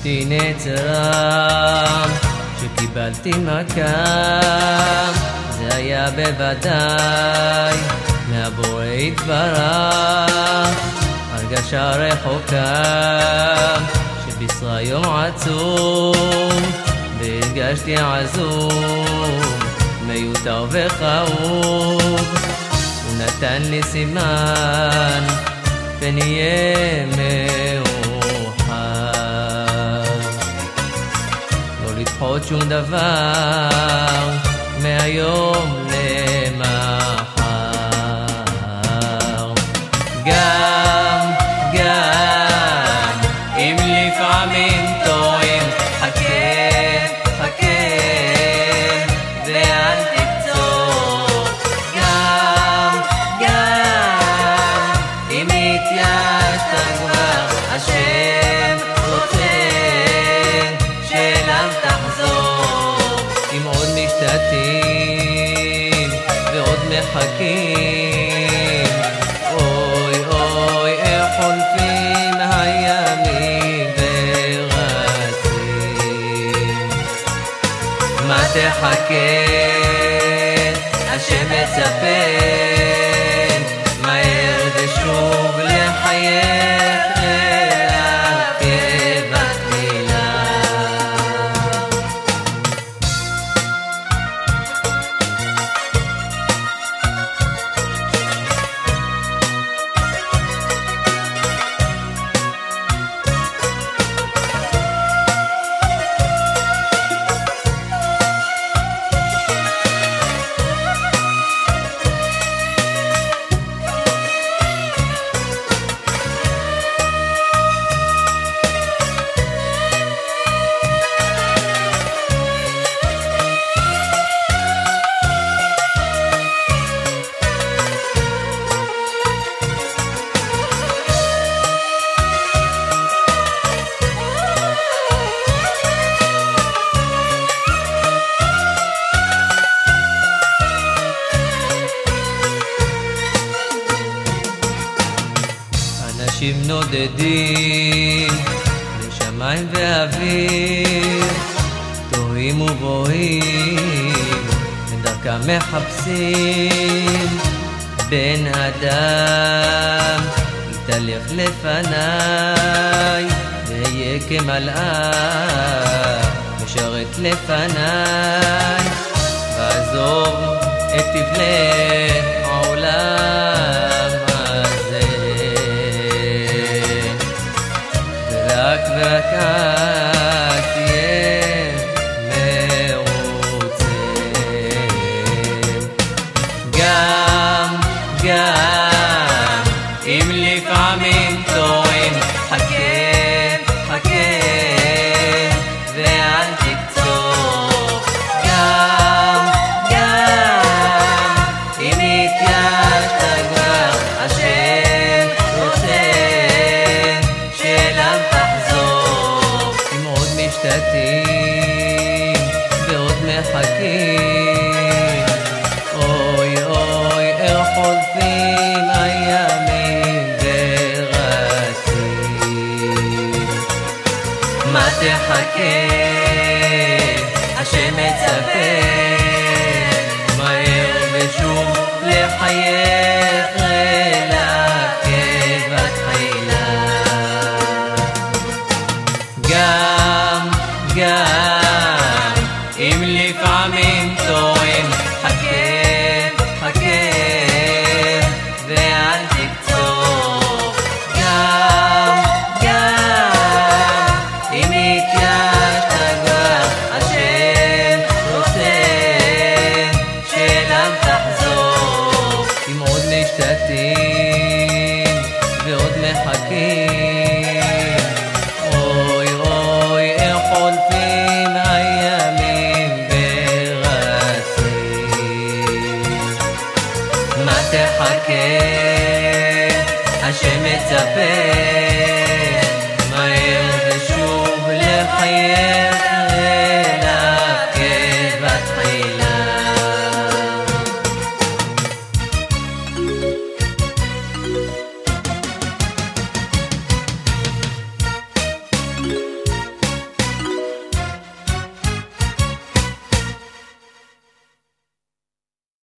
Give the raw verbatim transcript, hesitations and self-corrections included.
נפשתי נעצרה שקיבלתי מכה, זה היה בוודאי מהבורא יתברך, הרגשה רחוקה שבישרה יום עצום, והרגשתי עזום מיותר וכאוב. הוא נתן לי סימן ונהיה מאוחר, לא לדחות שום דבר מהיום למחר. גם, גם אם לפעמים טועים, חכה, חכה ואל תקצור. גם, גם אם התייאשת כבר, השם רוצה שאליו תחזור. אם עוד משתתים ועוד מחכים, אוי אוי איך חולפים הימים ורצים. מה תחכה, השם מצפה מהר ושוב לחייך אליו כבת מילה. אנשים נודדים בשמיים ואוויר, תוהים ובוהים ודרכם מחפשים בן אדם יתהלך לפניי ואהיה כמלאך משרת לפניי, ועזוב את תבלי העולם הזה, ורק ורק תהיה מרוצה. גם, גם אם לפעמים טועים, חכה, חכה ואל תקצור. גם, גם אם התייאשת כבר, השם רוצה שאליו תחזור. אם עוד משתתים ועוד מחכים, אוי אוי איך חולפים הימים ורצים. מה תחכה, השם מצפה